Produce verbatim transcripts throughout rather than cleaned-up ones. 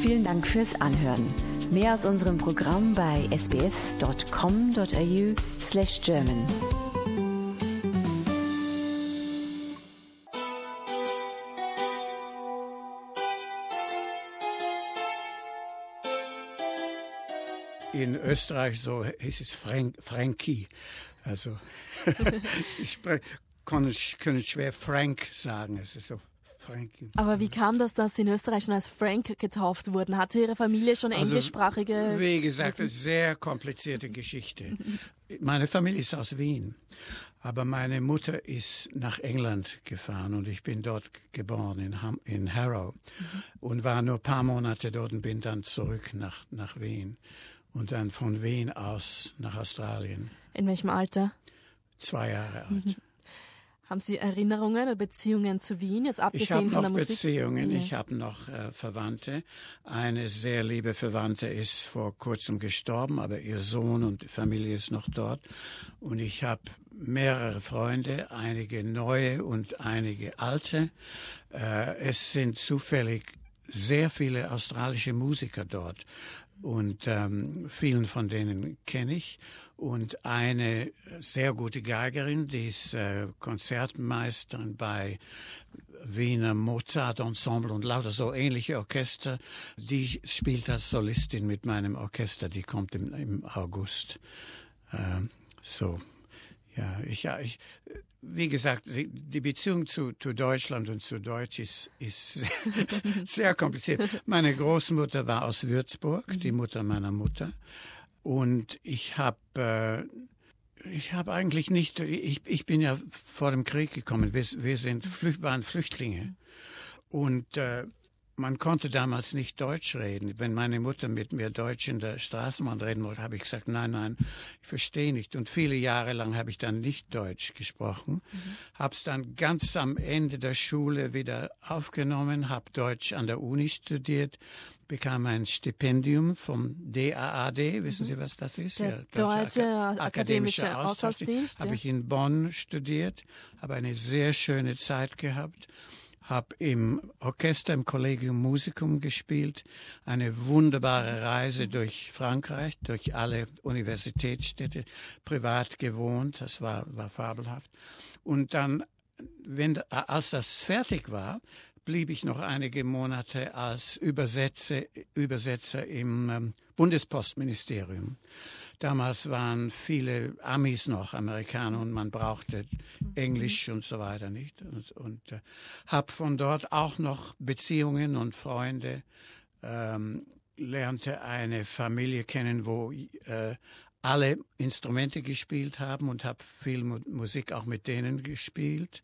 Vielen Dank fürs Anhören. Mehr aus unserem Programm bei sbs.com.au slash German. In Österreich so hieß es Frank, Frankie. Also ich kann, kann schwer Frank sagen. Es ist so Frankie. Aber wie kam das, dass Sie in Österreich schon als Frank getauft wurden? Hatte Ihre Familie schon also, englischsprachige... Wie gesagt, eine sehr komplizierte Geschichte. Meine Familie ist aus Wien, aber meine Mutter ist nach England gefahren und ich bin dort geboren, in, Ham, in Harrow, mhm. und war nur ein paar Monate dort und bin dann zurück nach, nach Wien. Und dann von Wien aus nach Australien. In welchem Alter? Zwei Jahre alt. Mhm. Haben Sie Erinnerungen oder Beziehungen zu Wien, jetzt abgesehen von der Musik? Ich habe noch Beziehungen, ja. Ich habe noch äh, Verwandte. Eine sehr liebe Verwandte ist vor kurzem gestorben, aber ihr Sohn und die Familie ist noch dort. Und ich habe mehrere Freunde, einige neue und einige alte. Äh, es sind zufällig sehr viele australische Musiker dort. Und ähm, vielen von denen kenne ich. Und eine sehr gute Geigerin, die ist äh, Konzertmeisterin bei Wiener Mozart Ensemble und lauter so ähnliche Orchester. Die spielt als Solistin mit meinem Orchester. Die kommt im, im August. Ähm, so, ja, ich, ja, ich, wie gesagt, die, die Beziehung zu, zu Deutschland und zu Deutsch ist, ist sehr kompliziert. Meine Großmutter war aus Würzburg, die Mutter meiner Mutter. Und ich habe äh, ich habe eigentlich nicht, ich, ich bin ja vor dem Krieg gekommen. Wir, wir sind, waren Flüchtlinge. Und äh, man konnte damals nicht Deutsch reden. Wenn meine Mutter mit mir Deutsch in der Straßenbahn reden wollte, habe ich gesagt, nein, nein, ich verstehe nicht. Und viele Jahre lang habe ich dann nicht Deutsch gesprochen. Mhm. Habe es dann ganz am Ende der Schule wieder aufgenommen, habe Deutsch an der Uni studiert, bekam ein Stipendium vom D A A D. Wissen Sie, was das ist? Der ja, Deutsche Ak Akademische Austauschdienst. Habe ich in Bonn studiert, habe eine sehr schöne Zeit gehabt. Habe im Orchester, im Collegium Musicum gespielt, eine wunderbare Reise durch Frankreich, durch alle Universitätsstädte, privat gewohnt, das war, war fabelhaft. Und dann, wenn, als das fertig war, blieb ich noch einige Monate als Übersetzer, Übersetzer im ähm, Bundespostministerium. Damals waren viele Amis noch Amerikaner und man brauchte Englisch und so weiter nicht. Und, und äh, habe von dort auch noch Beziehungen und Freunde, ähm, lernte eine Familie kennen, wo äh, alle Instrumente gespielt haben und habe viel Mu Musik auch mit denen gespielt.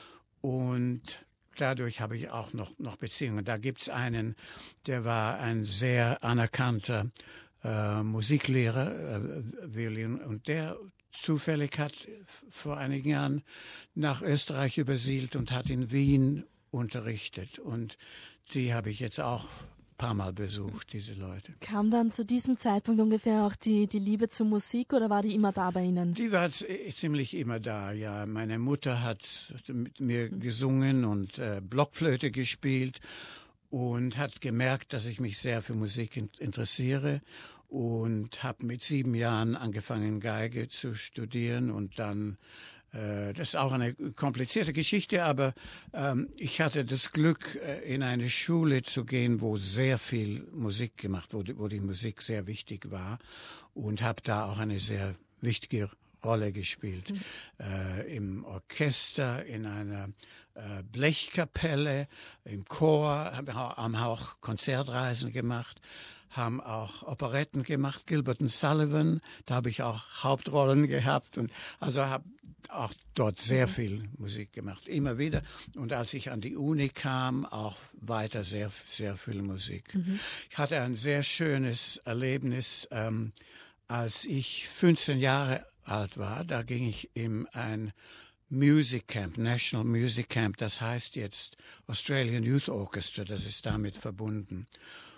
Und dadurch habe ich auch noch, noch Beziehungen. Da gibt's einen, der war ein sehr anerkannter Äh, Musiklehrer, äh, Violin, und der zufällig hat vor einigen Jahren nach Österreich übersiedelt und hat in Wien unterrichtet. Und die habe ich jetzt auch ein paar Mal besucht, diese Leute. Kam dann zu diesem Zeitpunkt ungefähr auch die, die Liebe zur Musik oder war die immer da bei Ihnen? Die war ziemlich immer da, ja. Meine Mutter hat mit mir gesungen und äh, Blockflöte gespielt und hat gemerkt, dass ich mich sehr für Musik in, interessiere und habe mit sieben Jahren angefangen, Geige zu studieren und dann, äh, das ist auch eine komplizierte Geschichte, aber ähm, ich hatte das Glück, äh, in eine Schule zu gehen, wo sehr viel Musik gemacht wurde, wo die Musik sehr wichtig war und habe da auch eine sehr wichtige Rolle gespielt. Mhm. Äh, im Orchester, in einer äh, Blechkapelle, im Chor, haben auch Konzertreisen gemacht, haben auch Operetten gemacht, Gilbert und Sullivan, da habe ich auch Hauptrollen gehabt und also habe auch dort sehr viel Musik gemacht, immer wieder. Und als ich an die Uni kam, auch weiter sehr, sehr viel Musik. Mhm. Ich hatte ein sehr schönes Erlebnis, ähm, als ich fünfzehn Jahre alt war, da ging ich in ein Music Camp, National Music Camp, das heißt jetzt Australian Youth Orchestra, das ist damit verbunden.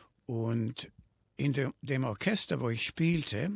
Und in de, dem Orchester, wo ich spielte,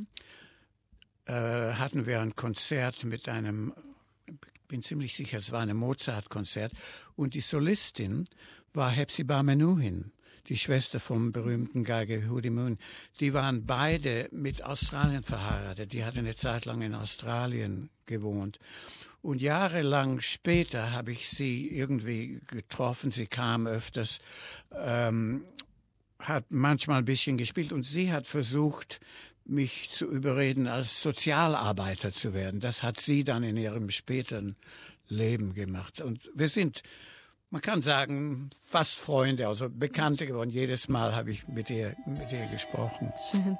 äh, hatten wir ein Konzert mit einem, ich bin ziemlich sicher, es war ein Mozart-Konzert, und die Solistin war Hepzibah Menuhin. die Schwester vom berühmten Geiger Hootie Moon, die waren beide mit Australien verheiratet. Die hatte eine Zeit lang in Australien gewohnt. Und jahrelang später habe ich sie irgendwie getroffen. Sie kam öfters, ähm, hat manchmal ein bisschen gespielt und sie hat versucht, mich zu überreden, als Sozialarbeiter zu werden. Das hat sie dann in ihrem späteren Leben gemacht. Und wir sind, man kann sagen, fast Freunde, also Bekannte geworden. Jedes Mal habe ich mit ihr, mit ihr gesprochen. Schön.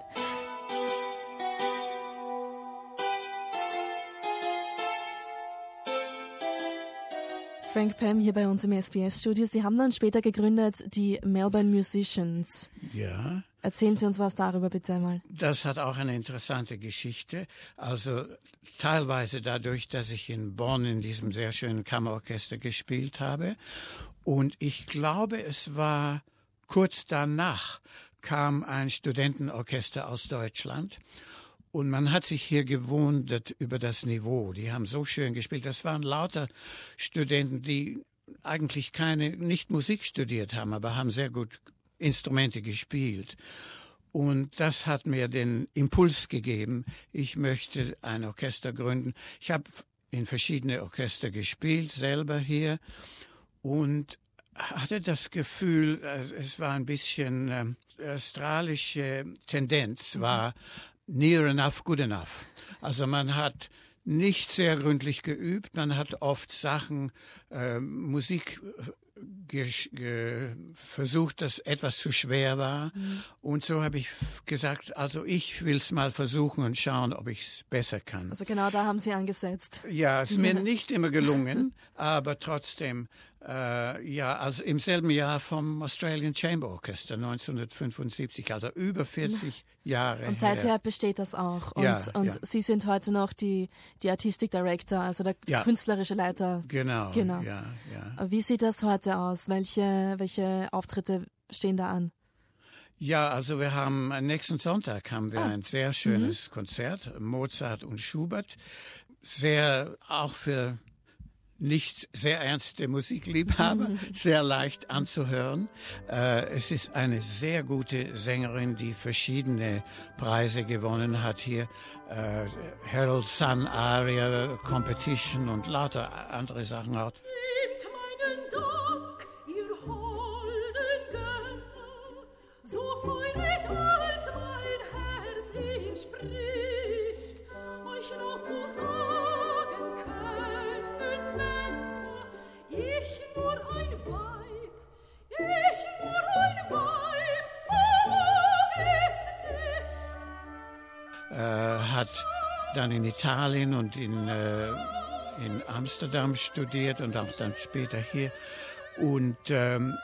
Frank Pam hier bei uns im S B S-Studio. Sie haben dann später gegründet die Melbourne Musicians. Ja. Erzählen Sie uns was darüber bitte einmal. Das hat auch eine interessante Geschichte. Also teilweise dadurch, dass ich in Bonn in diesem sehr schönen Kammerorchester gespielt habe. Und ich glaube, es war kurz danach kam ein Studentenorchester aus Deutschland. Und man hat sich hier gewundert über das Niveau. Die haben so schön gespielt. Das waren lauter Studenten, die eigentlich keine, nicht Musik studiert haben, aber haben sehr gut Instrumente gespielt. Und das hat mir den Impuls gegeben, ich möchte ein Orchester gründen. Ich habe in verschiedene Orchester gespielt, selber hier, und hatte das Gefühl, es war ein bisschen äh, australische Tendenz, war near enough, good enough. Also man hat nicht sehr gründlich geübt, man hat oft Sachen, äh, Musik ge- ge- versucht, das etwas zu schwer war. Mhm. Und so habe ich gesagt, also ich will es mal versuchen und schauen, ob ich es besser kann. Also genau da haben Sie angesetzt. Ja, es ist mir nicht immer gelungen, aber trotzdem, äh, ja, also im selben Jahr vom Australian Chamber Orchestra neunzehnhundertfünfundsiebzig, also über vierzig Jahre Und seither her. besteht das auch. Und, Ja, und ja. Sie sind heute noch die, die Artistic Director, also der Ja. künstlerische Leiter. Genau, Genau. ja, ja. Wie sieht das heute aus? Welche, welche Auftritte stehen da an? Ja, also wir haben, nächsten Sonntag haben wir Ah. ein sehr schönes mhm. Konzert, Mozart und Schubert. Sehr, auch für nicht sehr ernste Musikliebhaber, sehr leicht anzuhören. Äh, es ist eine sehr gute Sängerin, die verschiedene Preise gewonnen hat hier. Äh, Herald Sun Aria Competition und lauter andere Sachen auch. Gebt meinen Dank, ihr holden Gönner, so freudig als mein Herz ihn spricht, euch noch zu sagen können Männer, ich nur ein Weib, ich nur ein Weib, vermag es nicht. Äh, hat dann in Italien und in, äh, in Amsterdam studiert und auch dann später hier. Und ähm,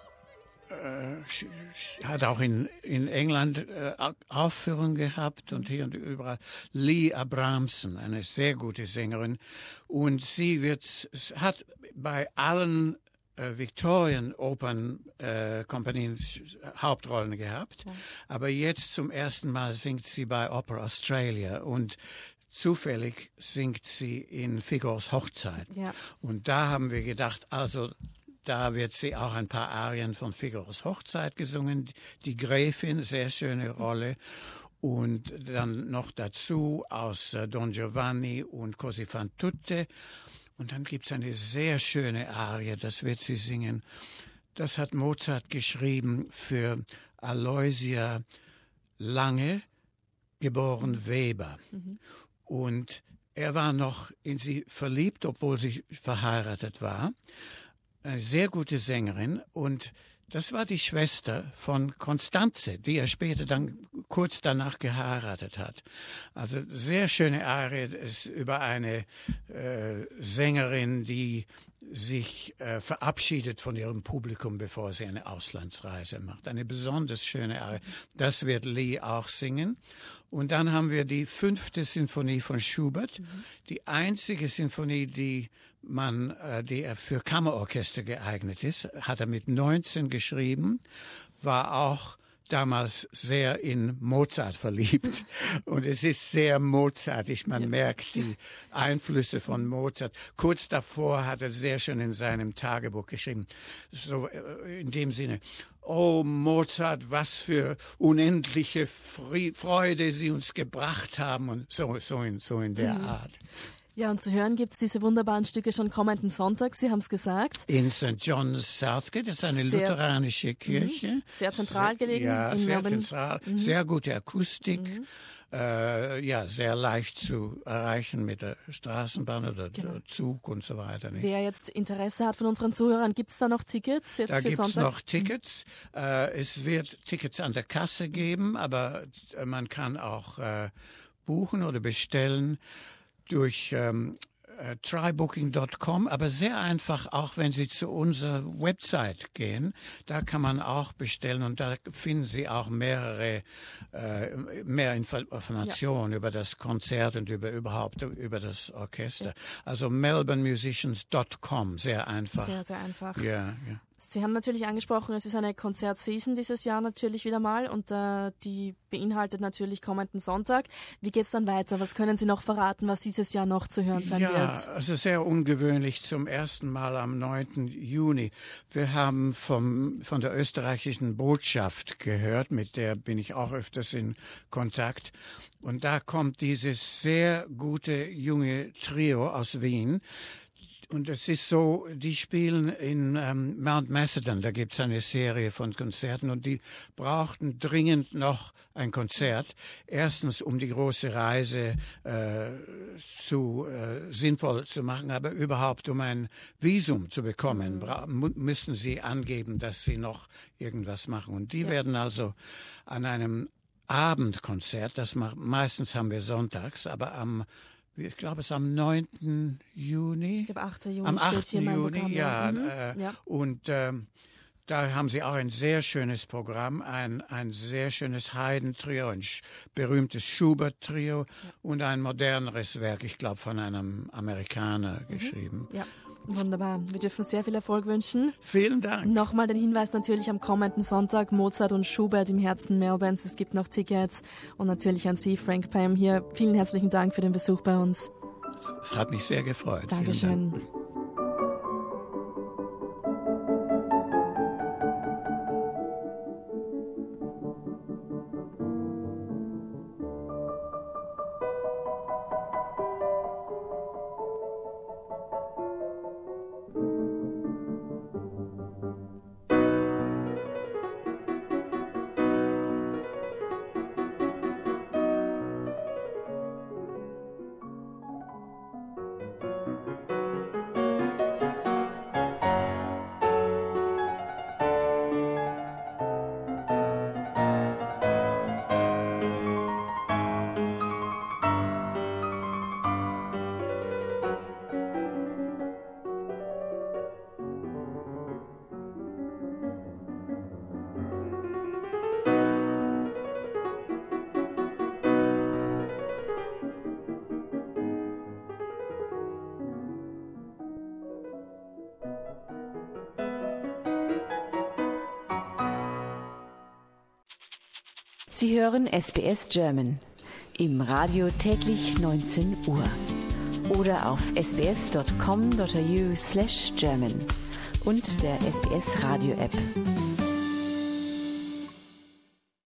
äh, hat auch in, in England äh, Aufführungen gehabt und hier und überall. Lee Abramson, eine sehr gute Sängerin. Und sie wird, hat bei allen äh, Victorian Opern äh, Kompanien Hauptrollen gehabt. Ja. Aber jetzt zum ersten Mal singt sie bei Opera Australia und zufällig singt sie in Figaros Hochzeit. Ja. Und da haben wir gedacht, also da wird sie auch ein paar Arien von Figaros Hochzeit gesungen. Die Gräfin, sehr schöne Rolle. Und dann noch dazu aus äh, Don Giovanni und Così fan tutte. Und dann gibt's eine sehr schöne Arie, das wird sie singen. Das hat Mozart geschrieben für Aloysia Lange, geboren Weber. Mhm. Und er war noch in sie verliebt, obwohl sie verheiratet war. Eine sehr gute Sängerin. Und das war die Schwester von Constanze, die er später dann kurz danach geheiratet hat. Also sehr schöne Arie ist über eine äh, Sängerin, die sich äh, verabschiedet von ihrem Publikum, bevor sie eine Auslandsreise macht. Eine besonders schöne Arie. Das wird Lee auch singen. Und dann haben wir die fünfte Sinfonie von Schubert, mhm. die einzige Sinfonie, die man, äh, die er für Kammerorchester geeignet ist, hat er mit neunzehn geschrieben, war auch damals sehr in Mozart verliebt. Und es ist sehr mozartig. Man ja. merkt die Einflüsse von Mozart. Kurz davor hat er sehr schön in seinem Tagebuch geschrieben, so in dem Sinne: Oh Mozart, was für unendliche Freude Sie uns gebracht haben, und so, so in, so in der mhm. Art. Ja, und zu hören gibt es diese wunderbaren Stücke schon kommenden Sonntag, Sie haben es gesagt. In Sankt John's Southgate, das ist eine sehr, lutheranische Kirche. Mhm. Sehr zentral gelegen. Ja, in sehr Melbourne. zentral, mhm. sehr gute Akustik. Mhm. Äh, ja, sehr leicht zu erreichen mit der Straßenbahn oder genau. Zug und so weiter. Nicht? Wer jetzt Interesse hat von unseren Zuhörern, gibt es da noch Tickets jetzt da für Sonntag? Da gibt es noch Tickets. Mhm. Äh, es wird Tickets an der Kasse geben, aber man kann auch äh, buchen oder bestellen durch ähm, Uh, try booking dot com, aber sehr einfach, auch wenn Sie zu unserer Website gehen, da kann man auch bestellen, und da finden Sie auch mehrere, äh, mehr Informationen ja. über das Konzert und über überhaupt über das Orchester. Ja. Also melbourne musicians dot com, sehr einfach. Sehr, sehr einfach. Ja, ja. Sie haben natürlich angesprochen, es ist eine Konzertsaison dieses Jahr natürlich wieder mal, und äh, die beinhaltet natürlich kommenden Sonntag. Wie geht's dann weiter? Was können Sie noch verraten, was dieses Jahr noch zu hören sein ja, wird? Ja, also sehr ungewöhnlich, zum ersten Mal am neunten Juni. Wir haben vom, von der österreichischen Botschaft gehört, mit der bin ich auch öfters in Kontakt. Und da kommt dieses sehr gute junge Trio aus Wien. Und es ist so, die spielen in ähm, Mount Macedon, da gibt's eine Serie von Konzerten, und die brauchten dringend noch ein Konzert. Erstens, um die große Reise äh, zu äh, sinnvoll zu machen, aber überhaupt um ein Visum zu bekommen, bra- müssen sie angeben, dass sie noch irgendwas machen. Und die ja. werden also an einem Abendkonzert, das ma- meistens haben wir sonntags, aber am Ich glaube, es ist am neunten Juni. Ich glaube, achten Juni am steht hier in meinem Programm. Ja, mhm. äh, ja. Und ähm, da haben sie auch ein sehr schönes Programm, ein, ein sehr schönes Haydn-Trio, ein sch- berühmtes Schubert-Trio ja. und ein moderneres Werk, ich glaube, von einem Amerikaner mhm. geschrieben. Ja. Wunderbar. Wir dürfen sehr viel Erfolg wünschen. Vielen Dank. Nochmal den Hinweis natürlich am kommenden Sonntag, Mozart und Schubert im Herzen Melbournes. Es gibt noch Tickets, und natürlich an Sie, Frank Pam, hier. Vielen herzlichen Dank für den Besuch bei uns. Es hat mich sehr gefreut. Dankeschön. Vielen Dank. Sie hören S B S German im Radio täglich neunzehn Uhr oder auf s b s dot com dot a u slash german und der S B S Radio App.